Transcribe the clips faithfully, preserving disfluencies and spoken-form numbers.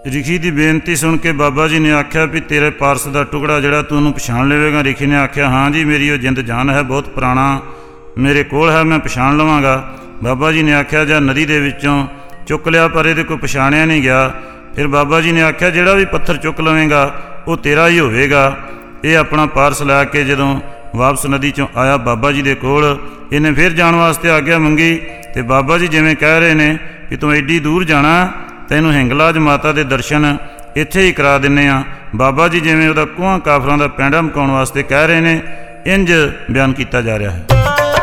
रिखी की बेनती सुन के बाबा जी ने आख्या भी तेरे पारस का टुकड़ा जिहड़ा तू उहनूं पछाण लवेगा। रिखी ने आख्या हाँ जी, मेरी वो जिंद जान है, बहुत पुराना मेरे कोल है, मैं पछाण लवांगा। बाबा जी ने आख्या जा नदी दे विच्चों चुक लिया, पर इहदे कोई पछाणिया नहीं गया। फिर बाबा जी ने आख्या जिहड़ा भी पत्थर चुक लवेगा वो तेरा ही होवेगा। ये अपना पारस लैके जदों वापस नदी चों आया बाबा जी दे कोल, इन्हें फिर जाण वास्ते आग्या मंगी। तो बाबा जी जिवें कह रहे ने कि तूं एड्डी दूर जाना, तैनूं हिंगलाज माता दे दर्शन इत्थे ही करा दिंने आ। बाबा जी जिवें उहदा कुआं काफरां दा पैंडा मकाउण वास्ते कह रहे ने, इंज बयान किया जा रहा है।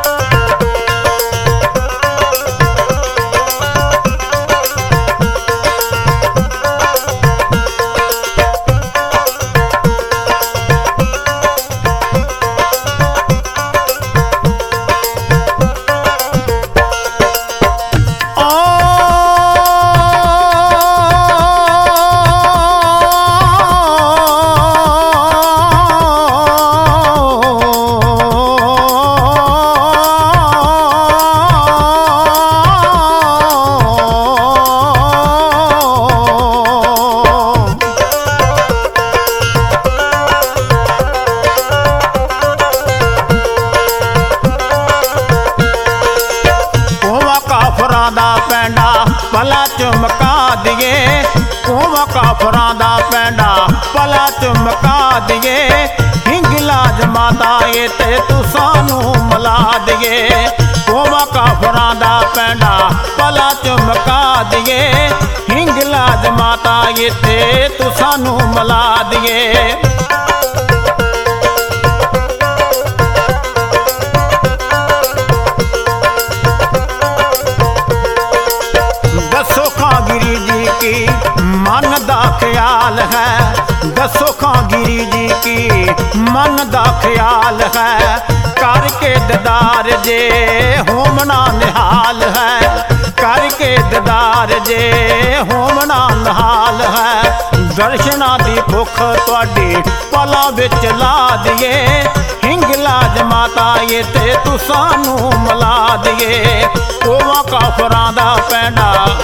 पला चुमका दिए, कोवा काफरां दा पैंडा पला चुमका दिए। हिंगलाज माता ये ते तू सानू मला दिए, कोवा काफरां दा पैंडा पला चुमका दिए। हिंगलाज माता ये ते तू सानू मला दिए। गिरी जी की मन दा ख्याल है, दसो खां गिरी जी की मन दा ख्याल है। करके ददार जे होमना निहाल है, करके ददार जे होमना निहाल है। दर्शना दी भुख तुहाडी पला विच ला दिए। हिंगलाज माता ये ते तू सानू मला दिए, कोवा काफरां दा पैंडा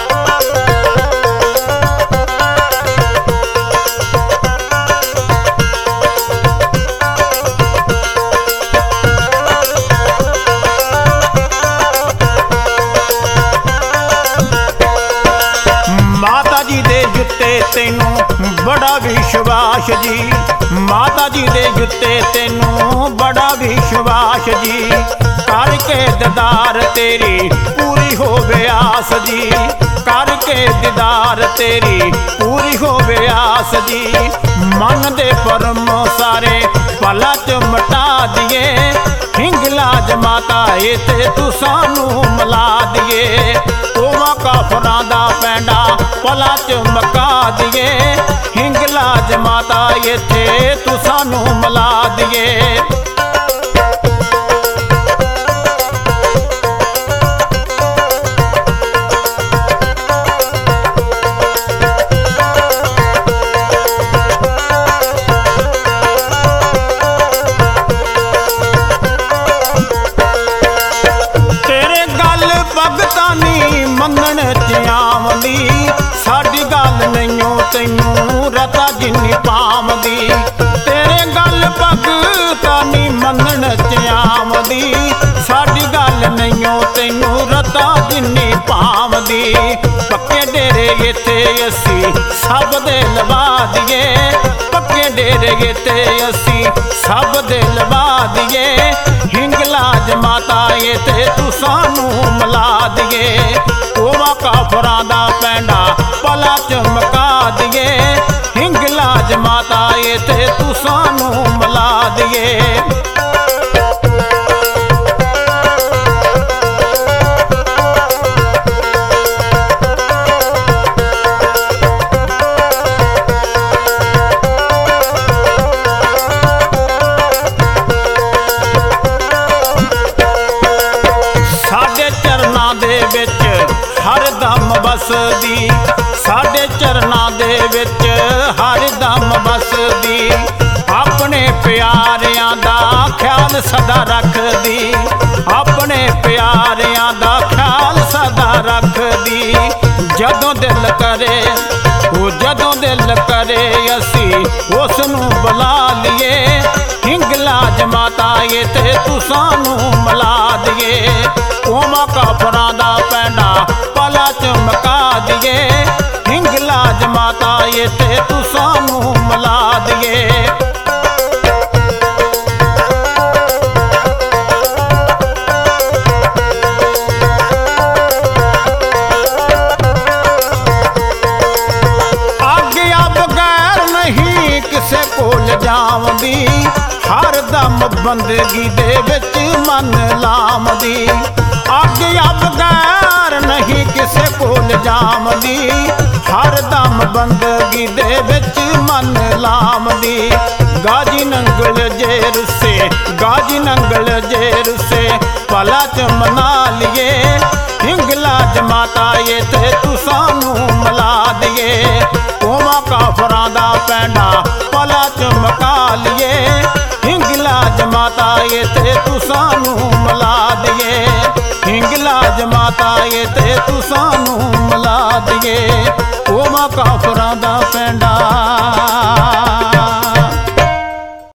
तेनू बड़ा विश्वास जी। माता जी दे जुत्ते तेनू बड़ा विश्वास जी। करके दीदार तेरी पूरी होवे आस जी, करके दीदार तेरी पूरी होवे आस जी। मन दे परम सारे पला च मटा दिए। हिंगलाज माता ये ते तू सानू मला दिए, कोवा काफरां दा पैंडा पला च मका दिए। हिंगलाज माता ये ते तू सानू मला दिए। मंगण चियावंदी साडी गल नैयों तैनू रता जिन्नी पावंदी। तेरे गल भगतानी मंगण चियावंदी साडी गल नैयों तैनू रता जिन्नी पावंदी। पक्के डेरे इत्थे असी सब दे लवा दिए, पक्के डेरे इत्थे असी सब दे लवा दिए। हिंगलाज माता ये ते तू सानू मला दिए, कोवा काफरां दा पैंडा पला चमका दिए। हिंगलाज माता ये ते तू सानू मला दिए। हरदम बसदी साडे चरना दे विच हरदम बसदी। अपने प्यारियां दा ख्याल सदा रखदी, अपने प्यारियां दा ख्याल सदा रखदी। जदों दिल करे वो जदों ਜਦੋਂ ਦਿਲ ਕਰੇ ਅਸੀਂ ਉਸ ਨੂੰ ਬੁਲਾ ਲਈਏ ਹਿੰਗਲਾ ਜਮਾਤਾ ਏ ਤੇ ਤੂੰ ਸਾਨੂੰ ਮਿਲਾ ਦਈਏ ਕੋਮਾ ਕਾਫਰਾਂ ਦਾ ਪੈਂਡਾ ਪਲਾ ਚਮਕਾ ਦਈਏ ਹਿੰਗਲਾ ਜਮਾਤਾ ਏ ਤੇ ਤੂੰ ਸਾਨੂੰ ਮਿਲਾ ਦਈਏ ਕਿਸੇ ਕੋਲ ਜਾਵਦੀ ਹਰ ਦਮ ਬੰਦਗੀ ਦੇ ਵਿੱਚ ਮਨ ਲਾਮਦੀ ਆਗਿਆ ਬਗੈਰ ਨਹੀਂ ਕਿਸੇ ਕੋਲ ਜਾਵਦੀ ਹਰ ਦਮ ਬੰਦਗੀ ਦੇ ਵਿੱਚ ਮਨ ਲਾਮਦੀ ਗਾਜੀ ਨੰਗਲ ਜੇ ਰੁੱਸੇ ਗਾਜੀ ਨੰਗਲ ਜੇ ਰੁੱਸੇ ਭਲਾ ਚ ਮਨਾ ਲਈਏ ਹਿੰਗਲਾ ਜਮਾਤਾ ਏ ਤੇ ਤੂੰ ਸਾਨੂੰ ਮਿਲਾ ਦਈਏ ਕੋਮਾ ਕਾਫਰਾਂ ਦਾ ਪੈਂਡਾ ਪਲਾ ਚਮਕਾ ਲਈਏ ਹਿੰਗਲਾ ਜਮਾਤਾ ਏ ਤੇ ਤੂੰ ਸਾਨੂੰ ਮਿਲਾ ਦਈਏ ਹਿੰਗਲਾ ਜਮਾਤਾ ਏ ਤੇ ਤੂੰ ਸਾਨੂੰ ਮਿਲਾ ਦਈਏ ਕੋਮਾ ਕਾਫਰਾਂ ਦਾ ਪੈਂਡਾ